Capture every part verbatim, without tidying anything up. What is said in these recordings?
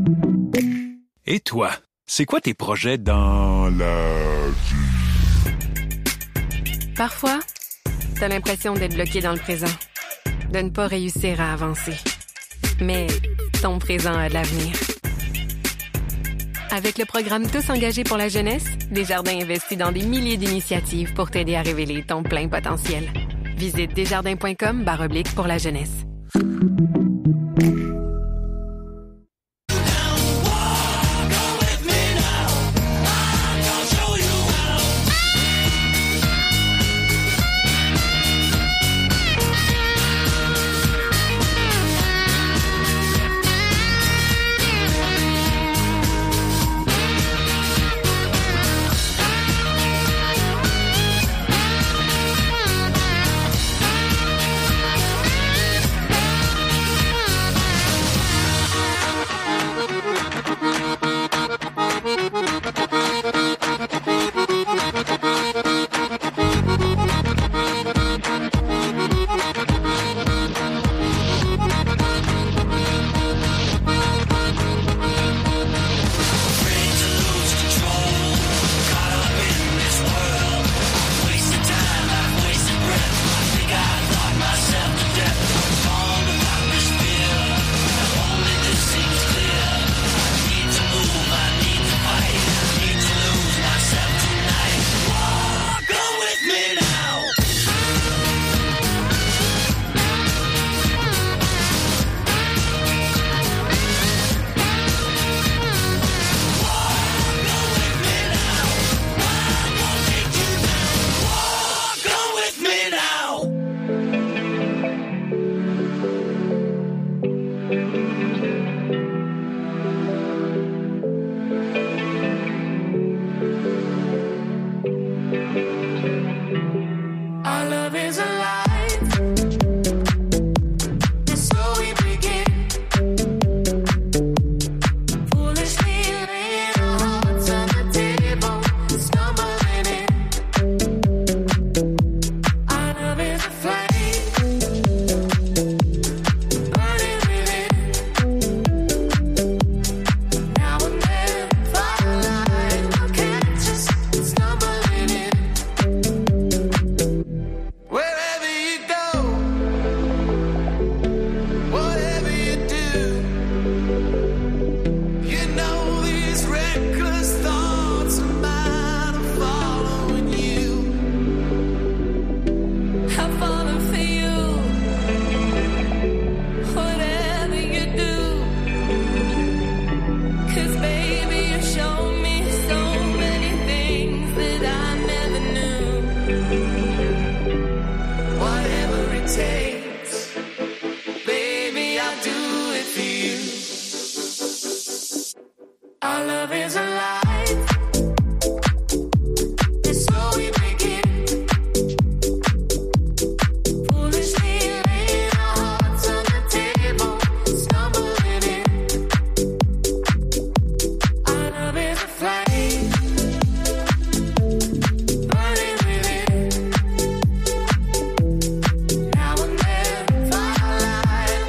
Et toi, c'est quoi tes projets dans la vie? Parfois, t'as l'impression d'être bloqué dans le présent, de ne pas réussir à avancer. Mais ton présent a de l'avenir. Avec le programme Tous engagés pour la jeunesse, Desjardins investit dans des milliers d'initiatives pour t'aider à révéler ton plein potentiel. Visite desjardins.com barre oblique pour la jeunesse.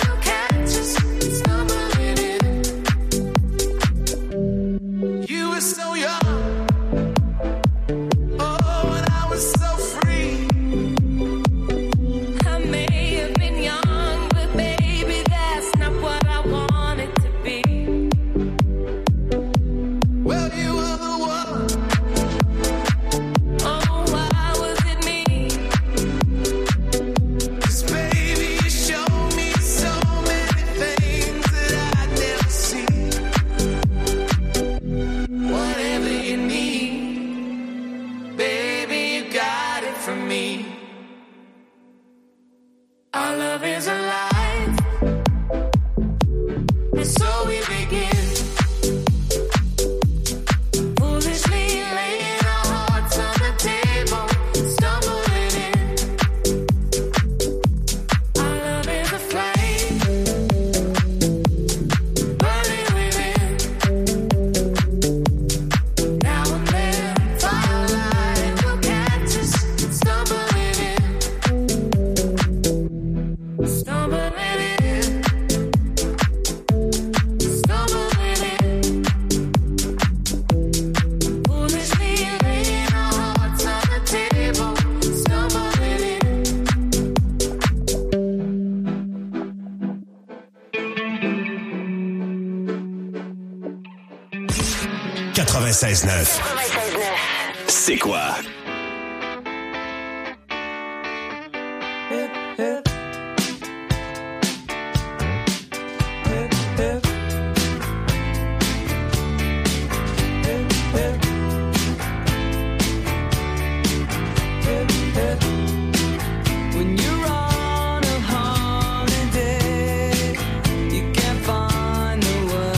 You were quatre-vingt-seize neuf. C'est quoi?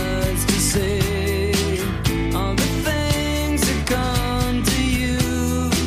All the things that come to you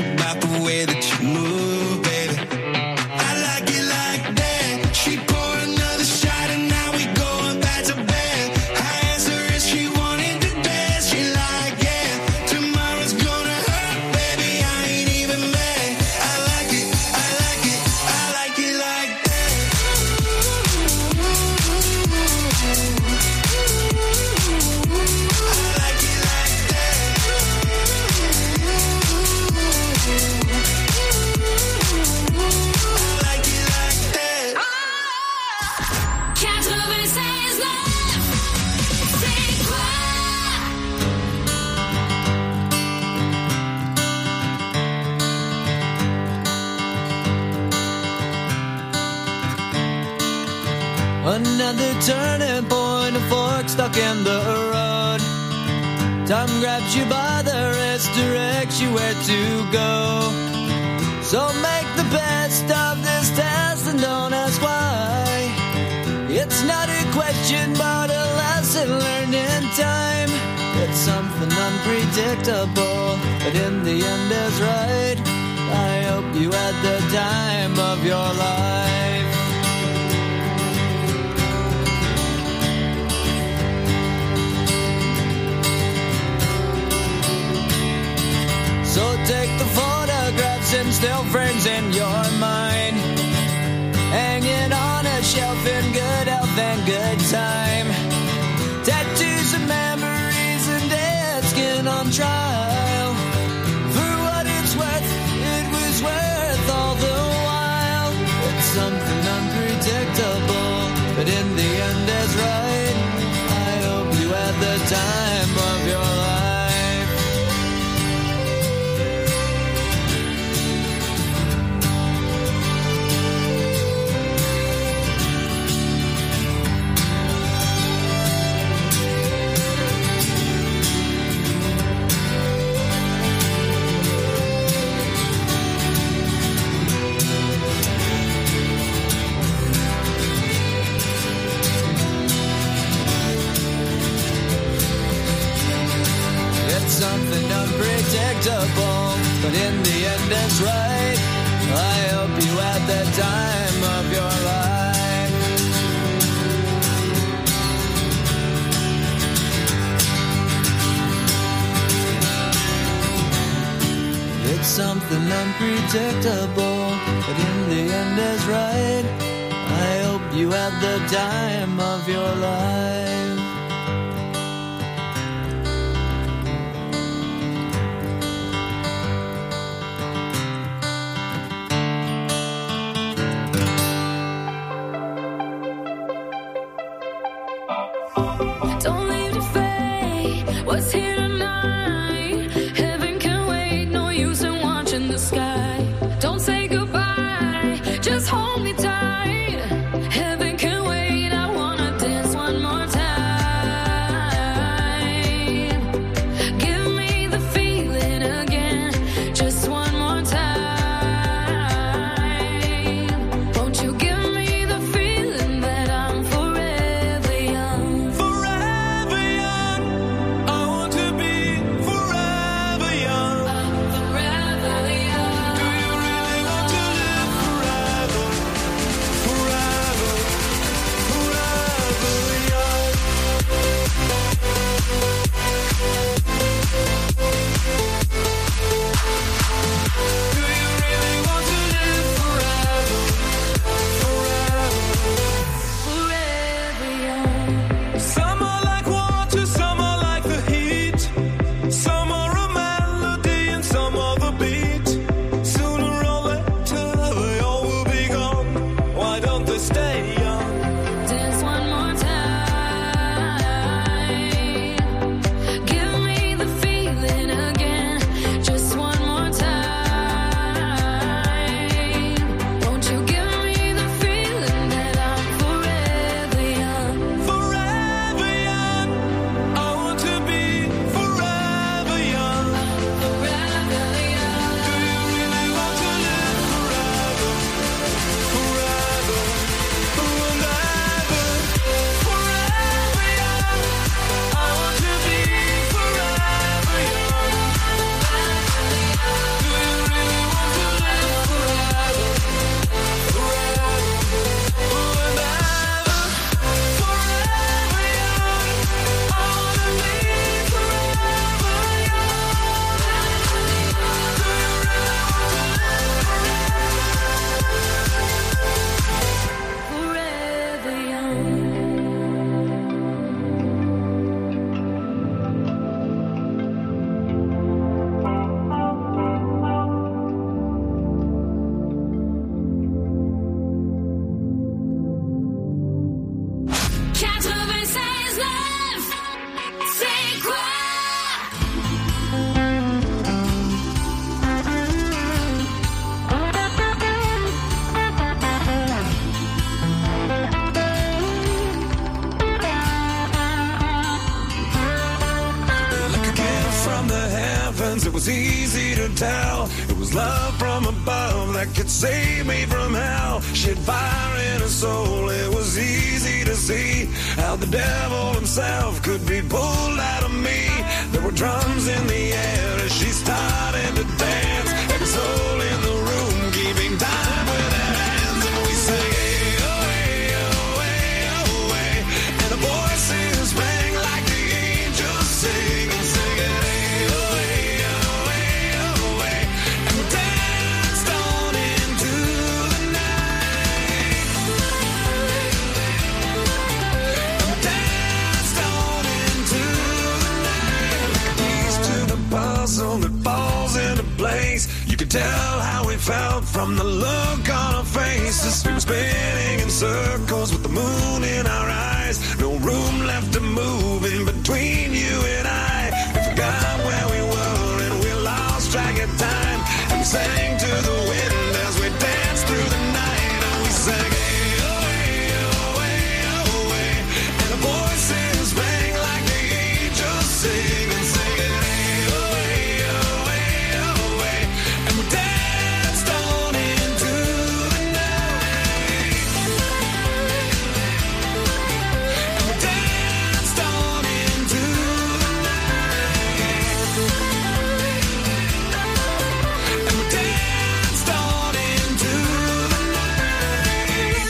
about the way that you move, baby. I like it like that. She poured another shot and now we going back to bed. I asked her if she wanted to dance. She like, yeah, tomorrow's gonna hurt, baby. I ain't even mad. I like it, I like it, I like it like that. I like it like that. I like it like that. quatre-vingt-seize neuf, c'est quoi? Another turning point, a fork stuck in the road. Time grabs you by the wrist, directs you where to go. So make the best of this test and don't ask why. It's not a question but a lesson learned in time. It's something unpredictable, but in the end is right. I hope you had the time of your life. So take the photographs and still frames in your mind, hanging on a shelf in good health and good time. Tattoos of memories and dead skin on trial. For what it's worth, it was worth all the while. It's something unpredictable, but in the end is right. I hope you had the time of your life. Something unpredictable, but in the end it's right. I hope you had the time of your life. It's something unpredictable, but in the end is right. I hope you had the time of your life. Don't leave the fate, what's here tonight? Heaven can wait, no use in watching the sky. Don't say goodbye, just hold me tight. Heaven can wait, I wanna dance one more time. was easy to tell. It was love from above that could save me from hell. She had fire in her soul, it was easy to see how the devil himself could be pulled out of me. There were drums in the air as she started to dance. Every soul in the room keeping time with their hands. And we sang, hey, oh, hey, oh, hey, oh, hey. And the voices rang like the angels sing and sing it, hey, oh, hey, oh, hey, oh, hey. And we danced on into the night. And we danced on into the night. Keys to the puzzle that falls into place. You could tell how we felt from the look on our faces. We were spinning in circles with the moon in our eyes. No room left to move in between you and I. We forgot where we were and we lost track of time. And we sang to the wind as we danced through the night. And we sang, hey, oh, hey, oh, hey, oh, hey. And the voices rang like the angels sing and sing it, hey, oh, hey, oh, hey, oh, hey. And we danced on into the night. And we danced on into the night. And we danced on into the night.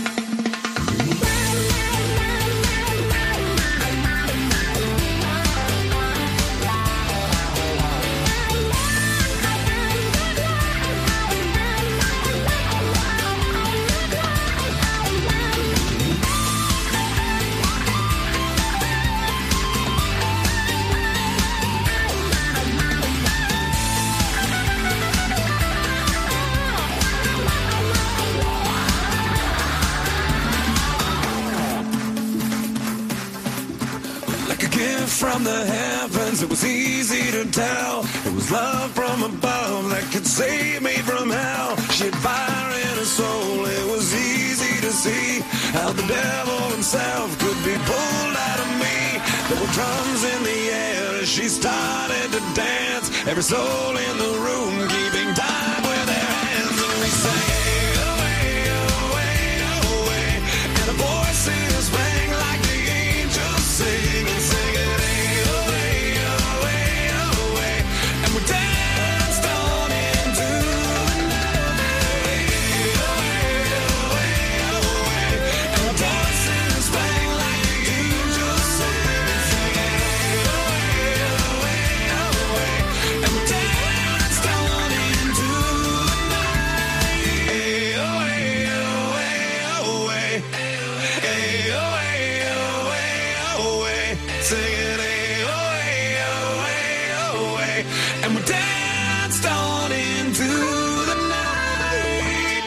Like a gift from the heavens, it was easy to tell. It was love from above that could save me from hell. She had fire in her soul, it was easy to see how the devil himself could be pulled out of me. There were drums in the air as she started to dance. Every soul in the room keeping time with their hands. And we sang, hey, oh, hey, oh, hey, oh, hey. And the voices rang like the angels sing and sing it, hey, oh, hey, oh, hey, oh, hey. And we danced on into the night. Hey, oh, hey, oh, hey, oh, hey. And the voices rang like the angels sing and sing it, hey, oh, hey, oh, hey, oh, hey. And we danced on into the night. Hey, oh, hey, oh, hey, oh, hey. Hey, oh, hey, oh, hey, oh, hey. Sing it, hey, oh, hey, oh, hey, oh, hey. And we danced on into the night.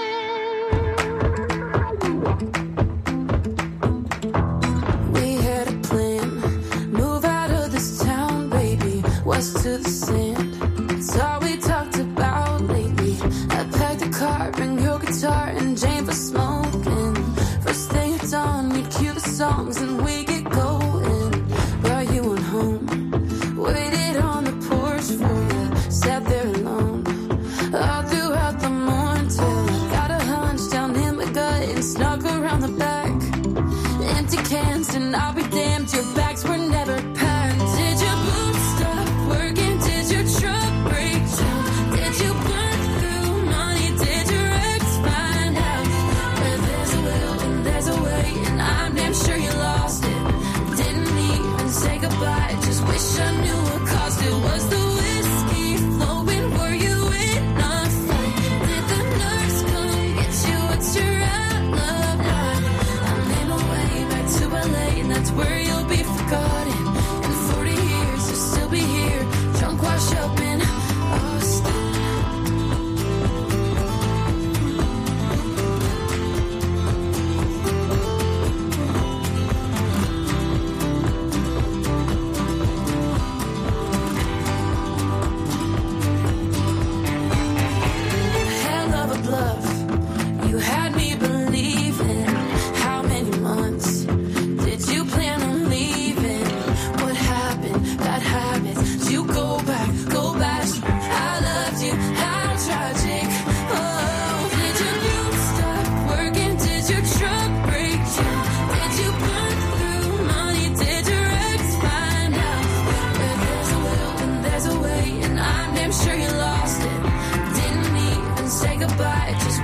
We had a plan, move out of this town, baby, west to the sand. It's all we talked about lately. I packed a car, bring your guitar, and Jane for smoking. First thing at dawn, we'd cue the songs and we get going. Brought you on home, waited on the porch for you, sat there alone. All throughout the morning till I got a hunch down in my gut and snuck around the back. Empty cans and I'll be damned, your bags were never packed. Did your boots stop working? Did your truck break down? Did you burn through money? Did your ex find out? Where there's a will and there's a way, and I'm damn sure you lost it. Didn't even say goodbye, just wish I knew what caused it. Was the whiskey flowing? Were you in a fight? Did the nurse come get you? What's your alibi? I made my way back to L A, and that's where you'll be forgotten.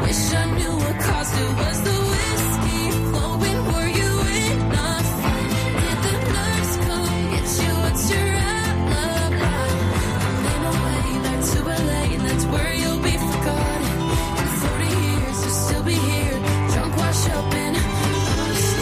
Wish I knew what caused it. Was the whiskey flowing? Were you enough? Did the nurse come get you? What's your alibi? I'm in a way back to L A, and that's where you'll be forgotten. In forty years, you'll still be here, drunk, washed up in honesty.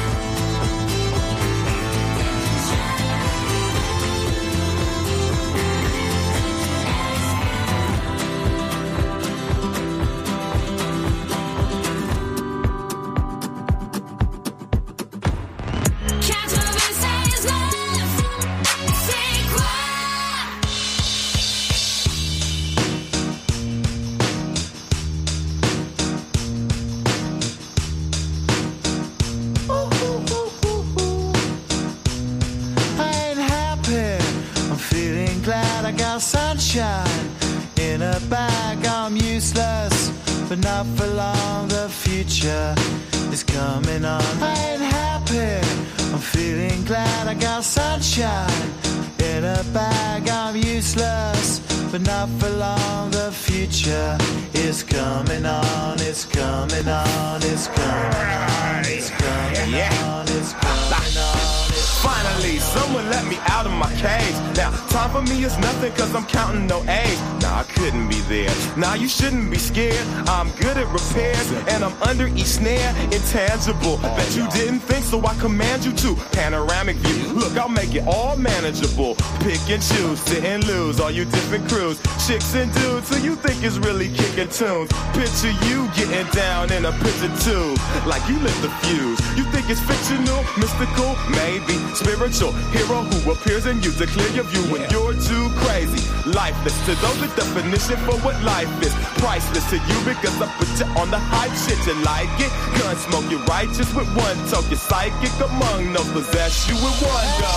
Sunshine in a bag, I'm useless, but not for long. The future is coming on. I ain't happy, I'm feeling glad. I got sunshine in a bag, I'm useless, but not for long. The future is coming on, it's coming on, it's coming on, it's coming on, it's coming on. Finally, someone let me out of my cage. Now, time for me is nothing cause I'm counting no age. Nah, I couldn't be there. Nah, you shouldn't be scared. I'm good at repairs and I'm under each snare. Intangible. Bet you didn't think, so I command you to. Panoramic view. Look, I'll make it all manageable. Pick and choose, sit and lose. All you different crews, chicks and dudes who you think is really kicking tunes. Picture you getting down in a picture tube, like you lit the fuse. You think it's fictional, mystical, maybe spiritual hero who appears in you to clear your view when you're too crazy. Lifeless to those, the definition for what life is. Priceless to you because I put you on the hype shit. You like it? Gun smoke, you're righteous with one toke. You're psychic among those, possess you with one go.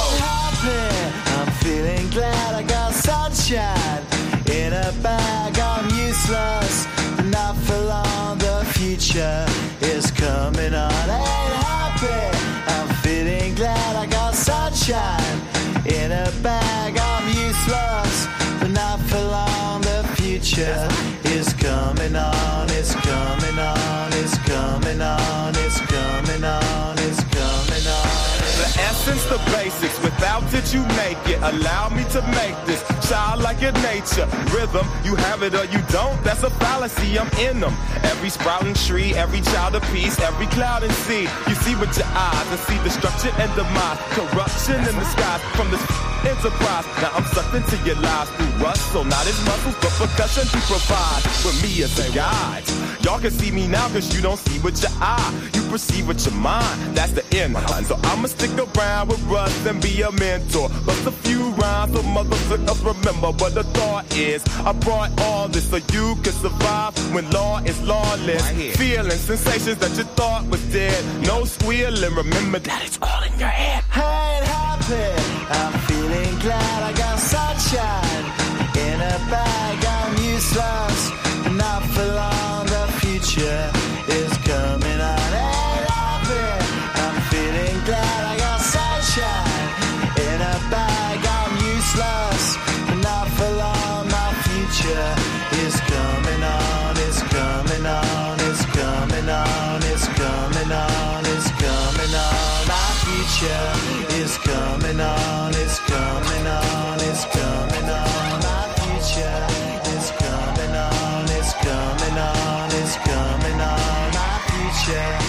I'm feeling glad. I got sunshine in a bag. I'm useless, but not for long. The future is coming on. I ain't happy. I'm feeling glad. I got sunshine in a bag. I'm useless, but not for long. The future is coming on. It's coming on. It's coming on. It's coming on. It's coming on. The essence, the basics. Without it, you make it. Allow me to make this childlike in nature. Rhythm, you have it or you don't. That's a fallacy. I'm in them. Every sprouting tree, every child of peace, every cloud and sea. You see with your eyes and see destruction and demise. Corruption in the skies from this enterprise. Now I'm sucked into your lives through rust. So not as muscles, but percussion to provide with me as a guide. Y'all can see me now cause you don't see with your eye. You perceive with your mind. That's the end line. So I'ma stick around with Russ and be a mentor. Bust a few rhymes so motherfuckers remember what the thought is. I brought all this so you can survive when law is lawless. Right, feeling sensations that you thought was dead. No squealing, remember that it's all in your head. I ain't happy, I'm feeling glad. I got sunshine in a bag. I'm useless, not for long. The future is coming on. I ain't happy, I'm feeling glad. I got sunshine in a bag. I'm useless, not for long. My future is coming on. It's coming on. It's coming on. It's coming on. It's coming on. My future is coming on. It's coming on. It's coming on. My future is coming on. It's coming on. It's coming on. My future.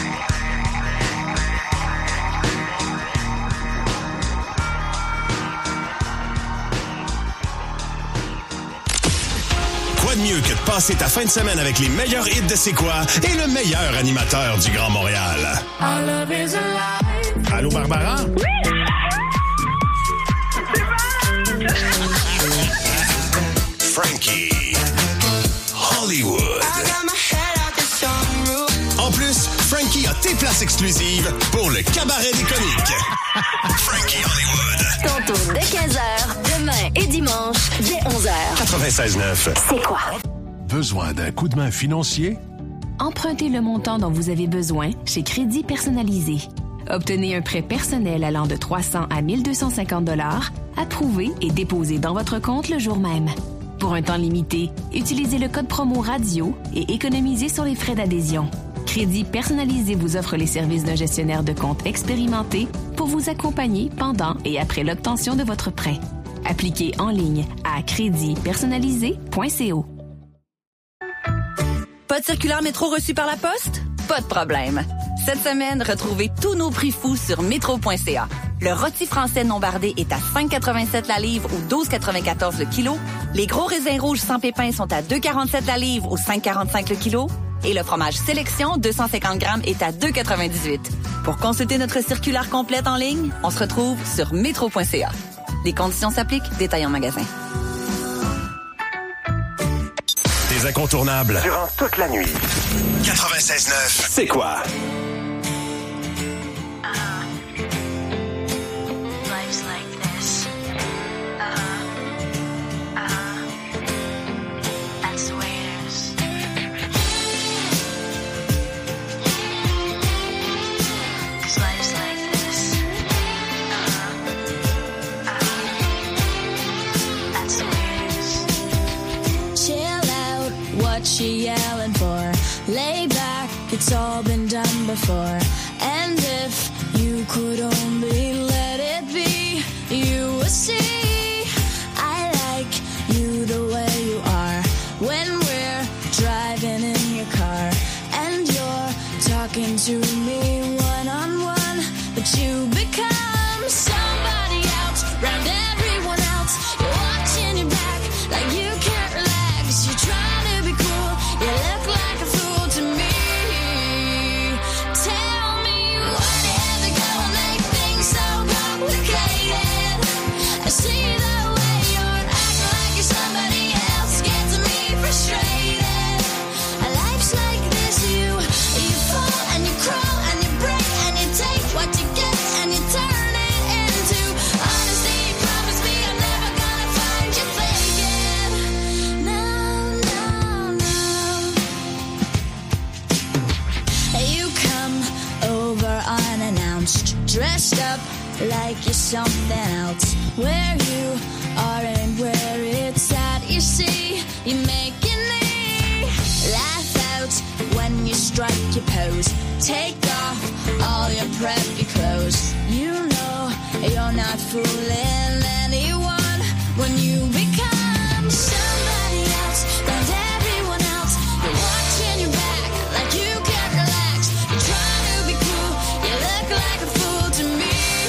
Quoi de mieux que de passer ta fin de semaine avec les meilleurs hits de C'est quoi et le meilleur animateur du Grand Montréal. Our love is alive. Allô, Barbara? Oui! Frankie. Hollywood. En plus, Frankie a tes places exclusives pour le cabaret des comiques. Frankie Hollywood. Tantôt dès quinze heures, demain et dimanche dès onze heures. quatre-vingt-seize neuf. C'est quoi? Besoin d'un coup de main financier? Empruntez le montant dont vous avez besoin chez Crédit Personnalisé. Obtenez un prêt personnel allant de trois cents à mille deux cent cinquante dollars, approuvé et déposé dans votre compte le jour même. Pour un temps limité, utilisez le code promo radio et économisez sur les frais d'adhésion. Crédit personnalisé vous offre les services d'un gestionnaire de compte expérimenté pour vous accompagner pendant et après l'obtention de votre prêt. Appliquez en ligne à crédit personnalisé point co. Pas de circulaire métro reçu par la poste? Pas de problème. Cette semaine, retrouvez tous nos prix fous sur métro point c a. Le rôti français non bardé est à cinq quatre-vingt-sept la livre ou douze quatre-vingt-quatorze le kilo. Les gros raisins rouges sans pépins sont à deux quarante-sept la livre ou cinq quarante-cinq le kilo. Et le fromage Sélection deux cent cinquante grammes est à deux quatre-vingt-dix-huit. Pour consulter notre circulaire complète en ligne, on se retrouve sur métro point c a. Les conditions s'appliquent, détail en magasin. Des incontournables. Durant toute la nuit. quatre-vingt-seize neuf. C'est quoi? She yelling for lay back, it's all been done before. And if you could only let it be, you would see I like you the way you are. When we're driving in your car and you're talking to me one on one, but you become somebody else round everyone else. You're watching your back like you can't relax. You're trying you look like a fool to me. Tell me why you have to go and make things so complicated. I see the way you're acting like you're somebody else, gets me frustrated. Life's like this, you you fall and you crawl and you break and you take what you get and you turn it into honesty. Promise me I'm never gonna find you faking. No, no. You come over unannounced, dressed up like you're something else. Where you are and where it's at, you see, you're making me laugh out when you strike your pose. Take off all your preppy clothes. You know you're not fooling anyone when you become somebody else and everyone else. You're watching your back like you can't relax. You're trying to be cool, you look like a fool to me.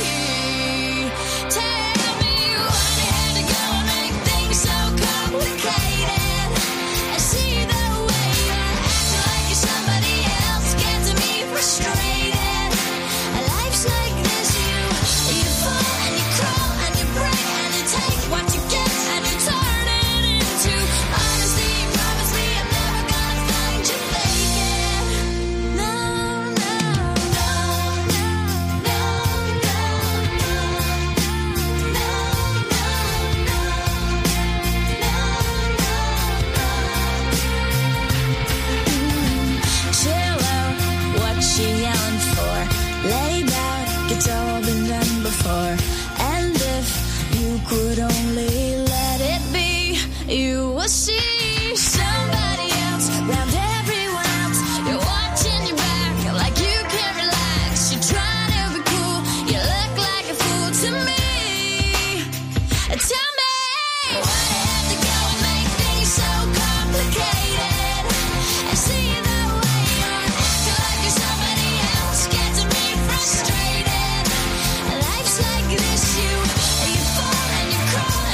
Tell me why you had to go and make things so complicated. I see the way you're acting like you're somebody else, gets me frustrated. Life's like this, you you fall and you crawl and you break and you take what you get and you turn it into honesty. Promise me I'm never gonna find you faking. No, no, no, no, no, no, no, chill out, what she yelling for? Lay back, it's all been done before. And if you could only let it be, you will see somebody else round everyone else. You're watching your back like you can't relax. You're trying to be cool, you look like a fool to me. Tell me why you have to go and make things so complicated. I see the way you're acting like you're somebody else, gets me frustrated. Life's like this, you you fall and you crawl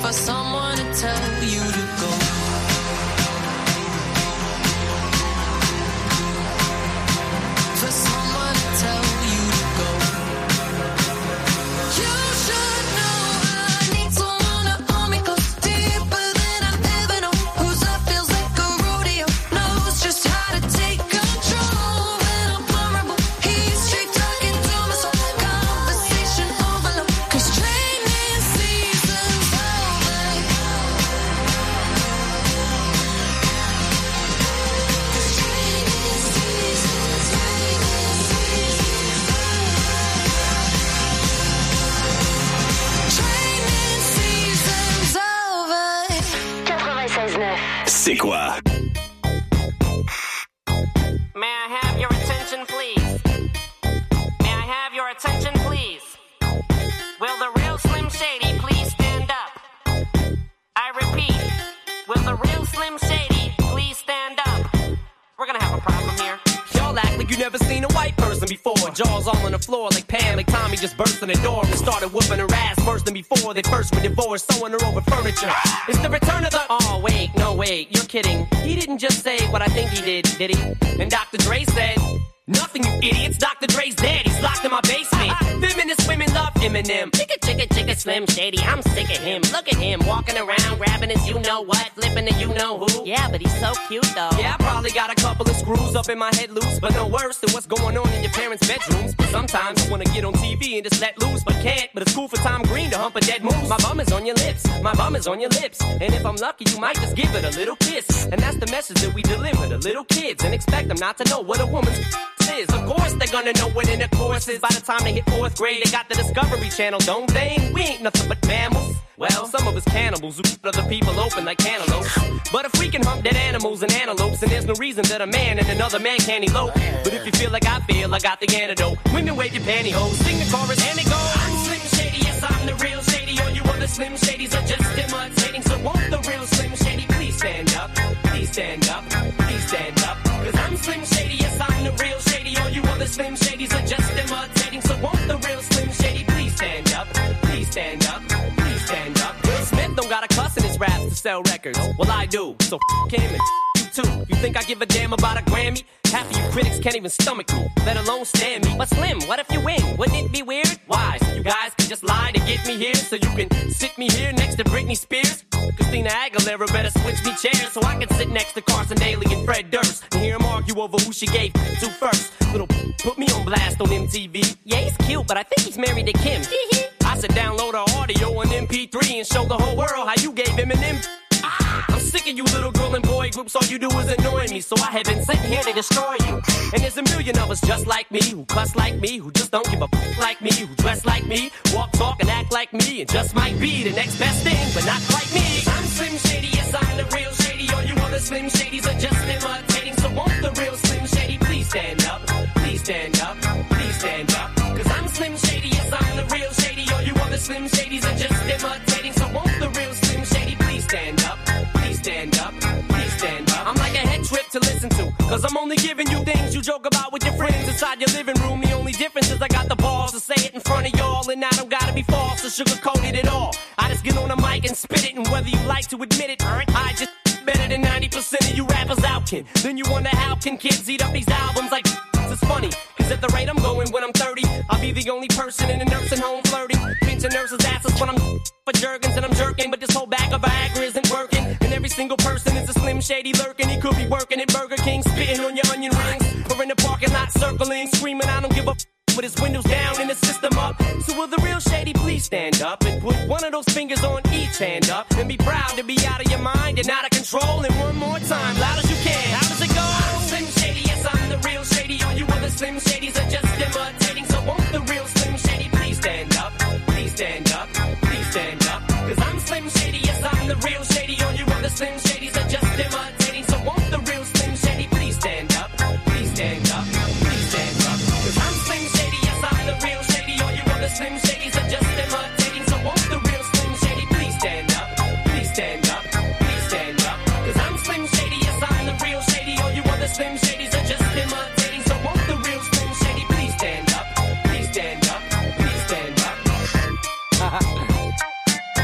for someone to tell you to go. For someone to tell you to go. You should know I need someone to hold me close, deeper than I've ever known. Whose love feels like a rodeo, knows just how to take control. When I'm vulnerable, he's straight talking to my soul. Conversation overload, 'cause training season's over. 'Cause training season's, training season's Training season's over. quatre-vingt-seize neuf. C'est quoi? May I have your attention, please? May I have your attention, please? Will the real Slim Shady please stand up? I repeat, will the real Slim Shady please stand up? We're gonna have a problem here. Y'all act like you never seen a white person before. Jaws all on the floor like Pam, like Tommy just burst in the door and started whooping her ass worse than before. They first were divorced, sewing her over furniture. It's the return of the... Oh, wait, no, wait, you're kidding. He didn't just say what I think he did, did he? And Doctor Dre said... Nothing, you idiots. Doctor Dre's dead. He's locked in my basement. Feminist women love Eminem. Chicka, chicka, chicka, Slim Shady. I'm sick of him. Look at him walking around, grabbing his you-know-what, flipping the you-know-who. Yeah, but he's so cute, though. Yeah, I probably got a couple of screws up in my head loose, but no worse than what's going on in your parents' bedrooms. But sometimes I wanna get on T V and just let loose, but can't. But it's cool for Tom Green to hump a dead moose. My bum is on your lips. My bum is on your lips. And if I'm lucky, you might just give it a little kiss. And that's the message that we deliver to little kids and expect them not to know what a woman's is. Of course they're gonna know what intercourse is. By the time they hit fourth grade, they got the Discovery Channel, don't they? We ain't nothing but mammals. Well, some of us cannibals who keep other people open like cantaloupes. But if we can hump dead animals and antelopes, then there's no reason that a man and another man can't elope. But if you feel like I feel, I got the antidote. Women wave your pantyhose, sing the chorus, and it goes. I'm Slim Shady, yes, I'm the real Shady. All you other Slim Shadys are just imitating. So won't the real Slim Shady please stand up? Please stand up, please stand up. 'Cause I'm Slim Shady, yes, I'm the real Shady. All you other Slim Shadys are just imitating. So won't the real Slim Shady please stand up? Please stand up, please stand up. Will Smith don't got a cuss in his raps to sell records. Well, I do, so f*** him and you too. You think I give a damn about a Grammy? Half of you critics can't even stomach me, let alone stand me. But Slim, what if you win? Wouldn't it be weird? Why? So you guys can just lie to get me here, so you can sit me here next to Britney Spears? Christina Aguilera better switch me chairs so I can sit next to Carson Daly and Fred Durst and hear them argue over who she gave to first. Little put me on blast on M T V. Yeah, he's cute, but I think he's married to Kim. I said download her audio on M P three and show the whole world how you gave him an M. I'm sick of you little girl and boy groups, all you do is annoy me. So I have been sitting here to destroy you. And there's a million of us just like me, who cuss like me, who just don't give a f*** like me, who dress like me, walk, talk, and act like me, and just might be the next best thing, but not quite me. I'm Slim Shady, yes, I'm the real Shady. All you other Slim Shadys are just imitating. So won't the real Slim Shady please stand up? Please stand up, please stand up. 'Cause I'm Slim Shady, yes, I'm the real Shady. All you other Slim Shadys are just imitating. So won't the real Slim Shady please stand up? Please stand up, please stand up. I'm like a head trip to listen to, 'cause I'm only giving you things you joke about with your friends inside your living room. The only difference is I got the balls to say it in front of y'all, and I don't gotta be false or sugar-coated at all. I just get on the mic and spit it, and whether you like to admit it, I just better than ninety percent of you rappers out, kid. Then you wonder how can kids eat up these albums like it's funny, 'cause at the rate I'm going when I'm thirty, I'll be the only person in a nursing home flirting, pinching nurses' asses when I'm for Jergens and I'm jerking, but this whole bag of Viagra isn't working, and every single person is a Slim Shady lurking. He could be working at Burger King, spitting on your onion rings, or in the parking lot circling, screaming I don't give a f- with his windows down and the system up. So will the real Shady please stand up and put one of those fingers on each hand up and be proud to be out of your mind and out of control. And one more time, loud as you can. How does it go? I'm Slim Shady, yes, I'm the real Shady. All you other Slim Shadys are just imitating. So won't the real Slim Shady please stand up? Please stand up, please stand up. 'Cause I'm Slim Shady, yes, I'm the real Shady. All you other Slim Shadys are just imitating. So won't the real Slim Shady please stand up? Please stand up, please stand up. 'Cause I'm Slim Shady, yes, I'm the real Shady. All you other Slim Shadys are just imitating. So won't the real Slim Shady please stand up? Please stand up, please stand up. 'Cause I'm Slim Shady, yes, I'm the real Shady. All you other Slim Shadys are just imitating. So won't the real Slim Shady please stand up? Please stand up, please stand up. Guess this is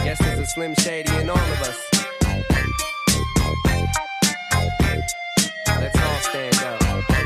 Slim Shady and all of us. Let's all stand up.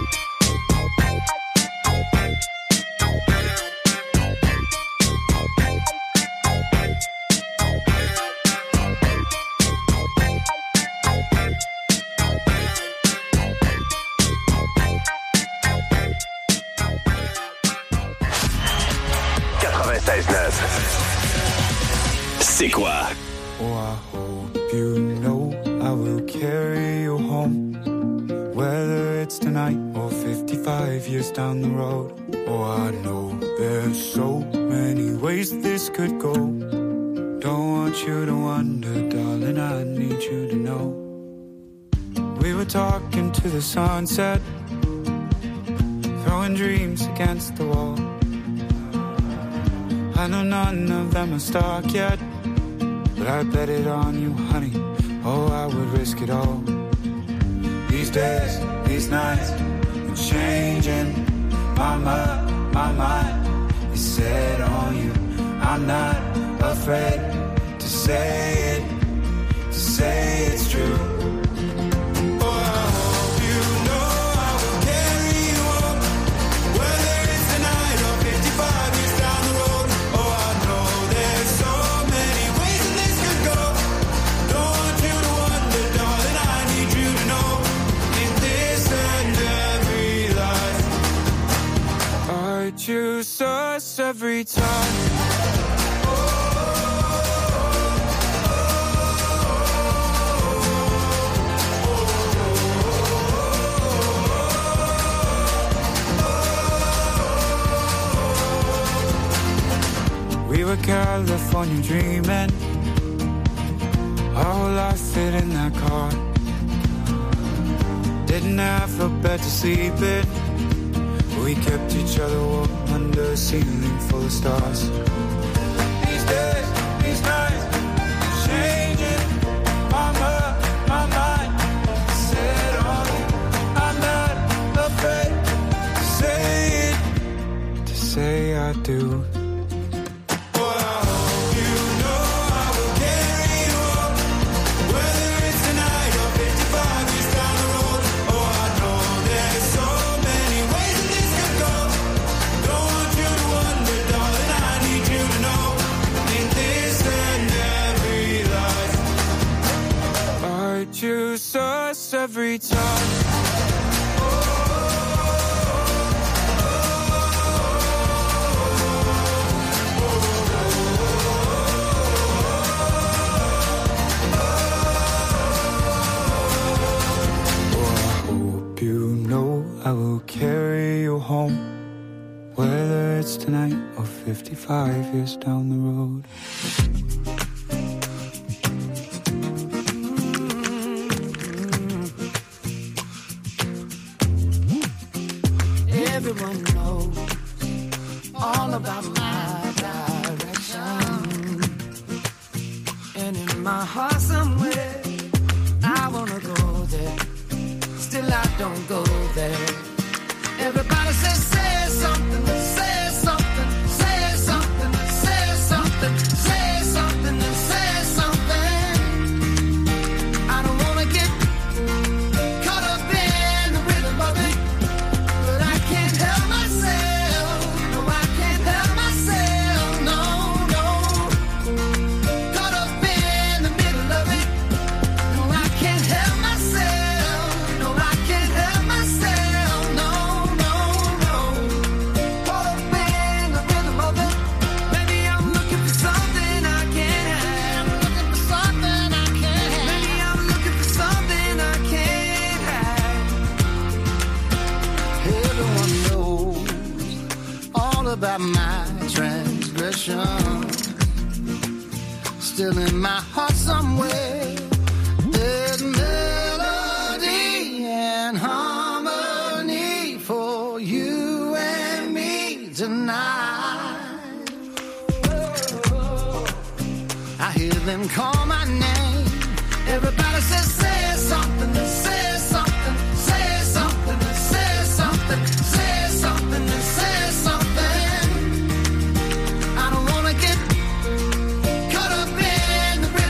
quatre-vingt-seize neuf. C'est quoi? Oh, I hope you know I will carry you home, whether it's tonight or fifty-five years down the road. Oh, I know there's so many ways this could go. Don't want you to wonder, darling, I need you to know. We were talking to the sunset, throwing dreams against the wall. I know none of them are stuck yet, but I bet it on you, honey. Oh, I would risk it all. These days, these nights, I'm changing. My mind, my mind is set on you. I'm not afraid to say it, to say it's true. Choose us every time. We were California dreaming, our whole life fit in that car. Didn't have a bed to sleep in, we kept each other warm under a ceiling full of stars. These days, these nights, changing. My mind, my mind, set on you. I'm not afraid to say it, to say I do. Choose us every time. I will carry you home, whether it's tonight or fifty-five years down the road. Everyone knows all about my direction, and in my heart somewhere I wanna go there. Still I don't go there. Everybody says, say something, say something, say something, say something, say something, and say something. I don't wanna get caught up in the rhythm of it, but I can't help myself. No, I can't help myself. No, no. Caught up in the middle of it. No, I can't help myself. No, I can't help myself. No, no, no. Caught up in the rhythm of it. Maybe I'm looking for something I can't have. I'm looking for something I can't have. Maybe I'm looking for something I can't have. Everyone knows all about my transgression. Still in my heart somewhere, there's melody and harmony for you and me tonight. I hear them call my name. Everybody says, say something, say something, say something, say something, say something, say something. I don't wanna get caught up in the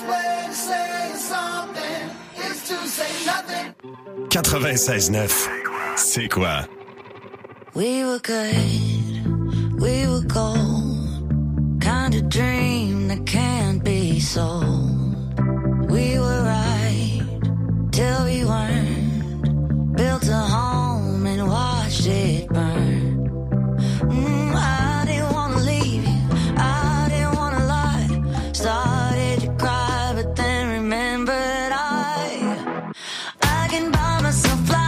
way to say something is to say nothing. quatre-vingt-seize neuf, c'est quoi? We were good, we were gold, kind of dream that can't be sold. We were right till we weren't, built a home and watched it burn. Mm, I didn't wanna leave you, I didn't wanna lie, started to cry but then remembered I, I can buy myself flowers.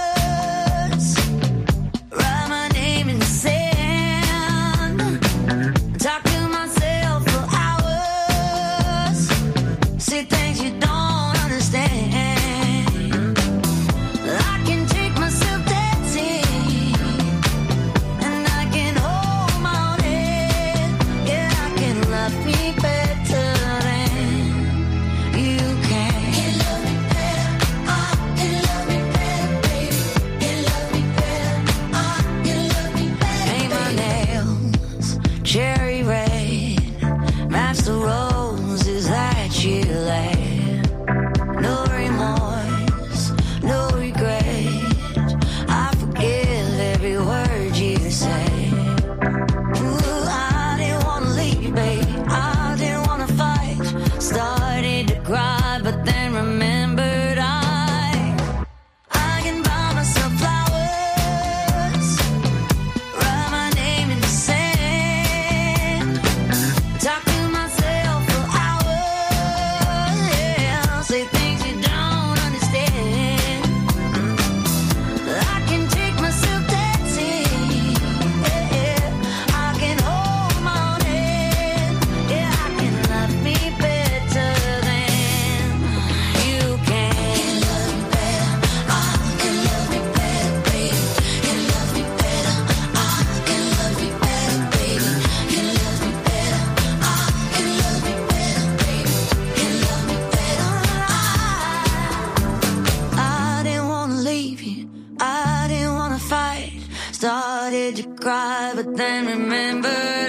Started to cry, but then remembered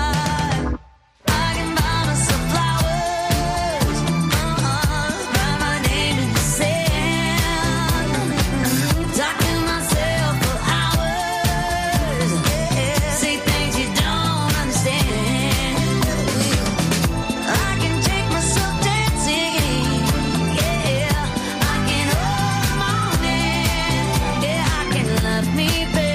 I, I can buy myself flowers, uh-uh, write my name in the sand, talk to myself for hours, yeah, say things you don't understand. I can take myself dancing, yeah, I can hold my own hand, yeah, I can love me better.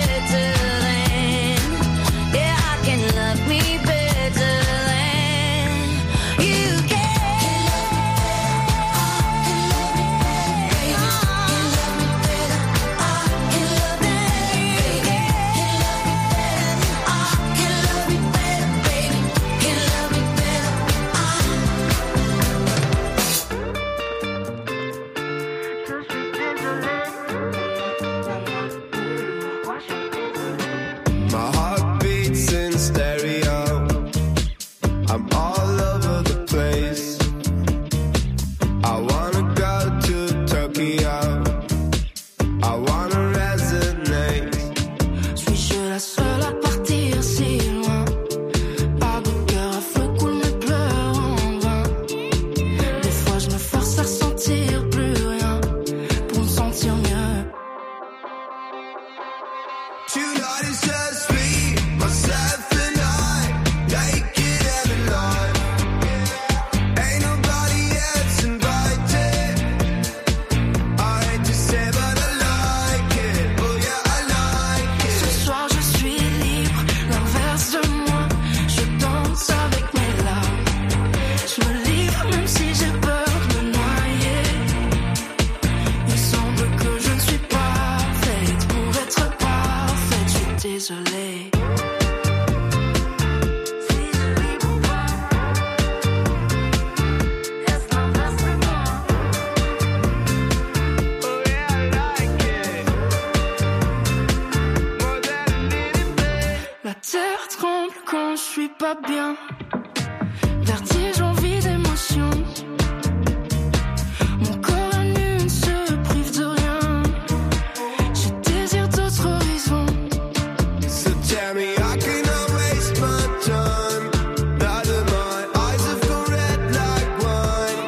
One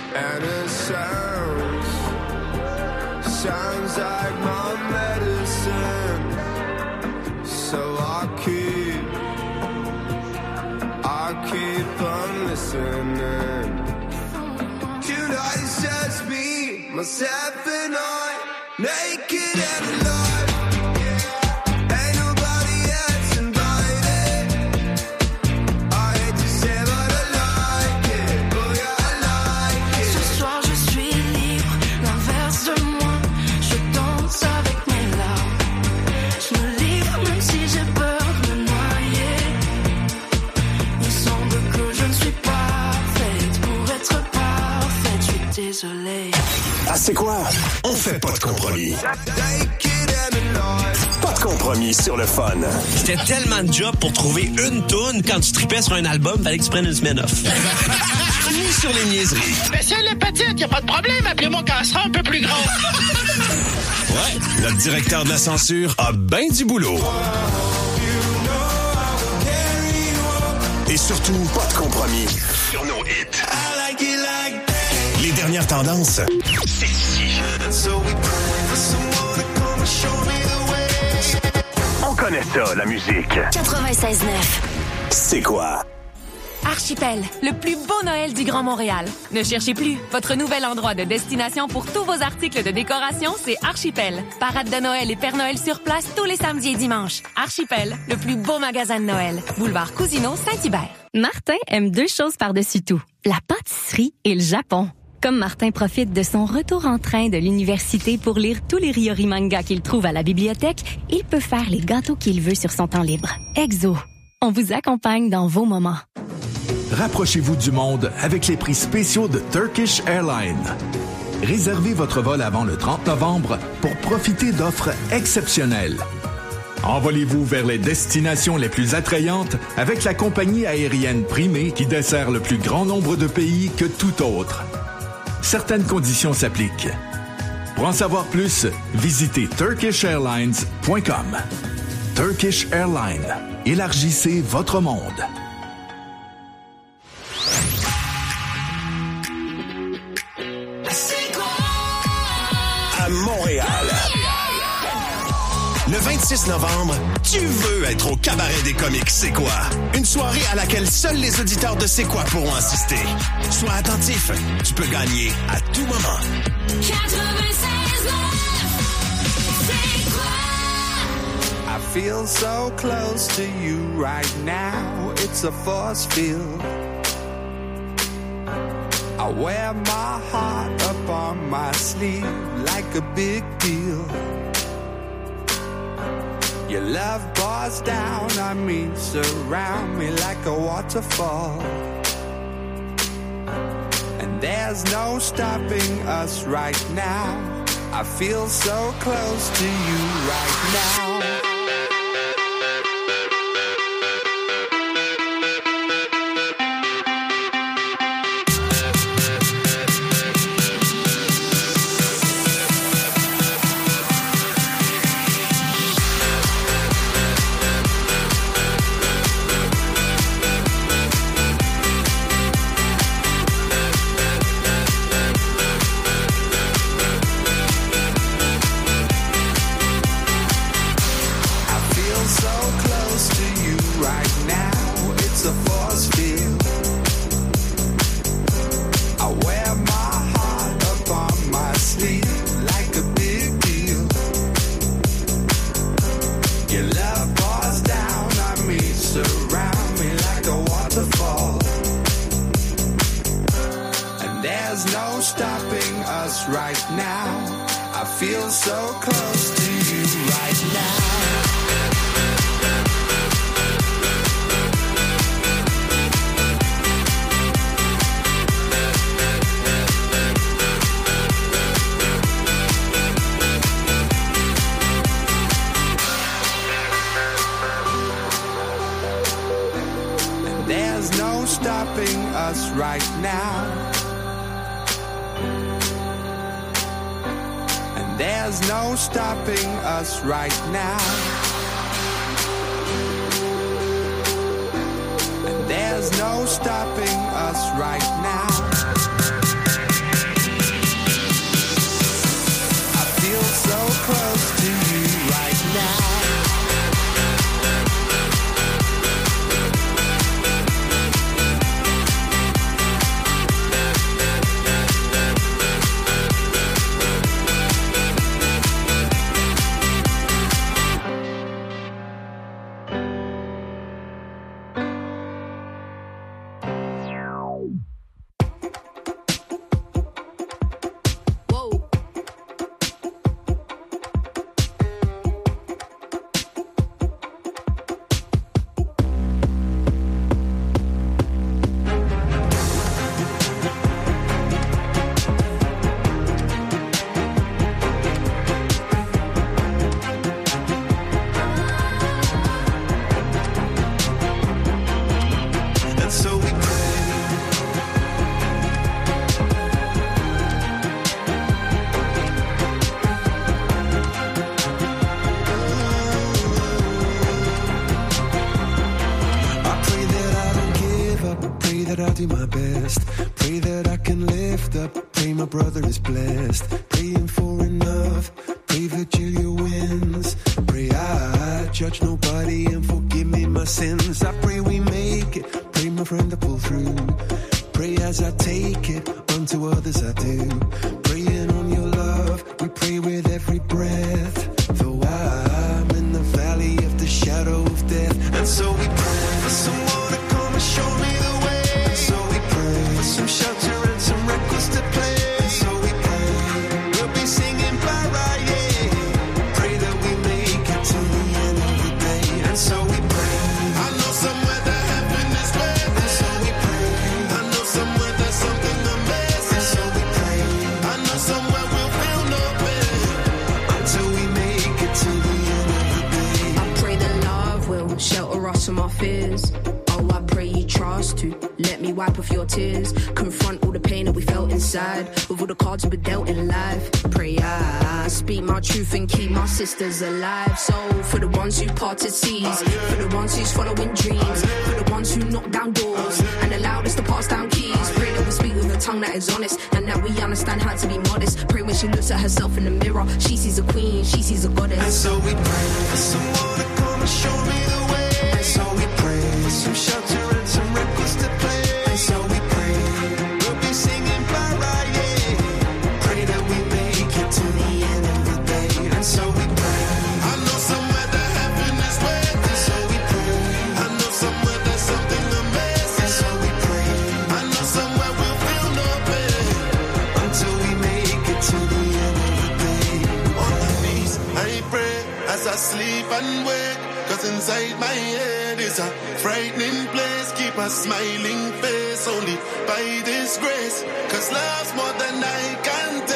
And it sounds, sounds like my medicine. So I keep, I keep on listening. Tonight it's just me, myself and I, naked and alive. Ain't nobody else invited. I hate to say but I like it. Oh yeah, I like it. Ce soir je suis libre, l'inverse de moi. Je danse avec mes larmes. Je me livre même si j'ai peur de me noyer. Il semble que je ne suis pas faite pour être parfaite. Je suis désolée. Ah, c'est quoi? On fait pas de compromis. Pas de compromis sur le fun. C'était tellement de job pour trouver une toune. Quand tu tripais sur un album, fallait que tu prennes une semaine off. Ni sur les niaiseries. Mais si elle est petite, y a pas de problème. Appelez-moi quand elle sera un peu plus grande. Ouais, notre directeur de la censure a ben du boulot. Et surtout, pas de compromis sur nos hits. Les dernières tendances, c'est ici. On connaît ça, la musique. quatre-vingt-seize neuf. C'est quoi? Archipel, le plus beau Noël du Grand Montréal. Ne cherchez plus. Votre nouvel endroit de destination pour tous vos articles de décoration, c'est Archipel. Parade de Noël et Père Noël sur place tous les samedis et dimanches. Archipel, le plus beau magasin de Noël. Boulevard Cousineau, Saint-Hubert. Martin aime deux choses par-dessus tout, la pâtisserie et le Japon. Comme Martin profite de son retour en train de l'université pour lire tous les Ryori mangas qu'il trouve à la bibliothèque, il peut faire les gâteaux qu'il veut sur son temps libre. Exo, on vous accompagne dans vos moments. Rapprochez-vous du monde avec les prix spéciaux de Turkish Airlines. Réservez votre vol avant le trente novembre pour profiter d'offres exceptionnelles. Envolez-vous vers les destinations les plus attrayantes avec la compagnie aérienne primée qui dessert le plus grand nombre de pays que tout autre. Certaines conditions s'appliquent. Pour en savoir plus, visitez turkish airlines point com. Turkish Airlines. Élargissez votre monde. À Montréal. Le vingt-six novembre, tu veux être au Cabaret des comiques C'est quoi? Une soirée à laquelle seuls les auditeurs de C'est quoi pourront assister. Sois attentif, tu peux gagner à tout moment. quatre-vingt-seize neuf. C'est quoi? I feel so close to you right now. It's a force field. I wear my heart up on my sleeve like a big deal. Your love pours down on me, surround me like a waterfall. And there's no stopping us right now. I feel so close to you right now. Right now, and there's no stopping us right now. my brother is blessed. Praying for enough. Pray Virgilia wins. Pray I judge nobody and forgive me my sins. I pray we make it. Pray my friend to pull through. Pray as I take it. Unto others I do. Praying on your love. We pray with every breath. Though I'm in the valley of the shadow of death. And so we pray for someone to come and show me the way. And so we pray for some shelter and some records to play. And so we pray we'll be singing Mariah. Pray that we make it to the end of the day. And so we pray. I know somewhere that heaven is where. And so we pray. I know somewhere there's something amazing. And so we pray. I know somewhere we'll feel no pain until we make it to the end of the day. I pray that love will shelter us from our fears. Oh, I pray you trust to let me wipe off your tears. Confront all the pain that we felt inside with all the cards we were dealt in life. Pray I speak my truth and keep my sisters alive. So for the ones who parted seas, for the ones who's following dreams, for the ones who knock down doors and allowed us to pass down keys. Pray that we speak with a tongue that is honest and that we understand how to be modest. Pray when she looks at herself in the mirror, she sees a queen, she sees a goddess. And so we pray for someone to come and show me the way. And so we pray for some shelter and some records to play. And so we pray we'll be singing Mariah. Pray that we make it to the end of the day. And so we pray. I know somewhere that heaven is where. And so we pray. I know somewhere there's something amazing. And so we pray. I know somewhere we'll feel no pain until we make it to the end of the day. On my knees, I pray as I sleep and wake. Cause inside my head is a frightening place. Keep a smiling face only by this grace. Cause love's more than I can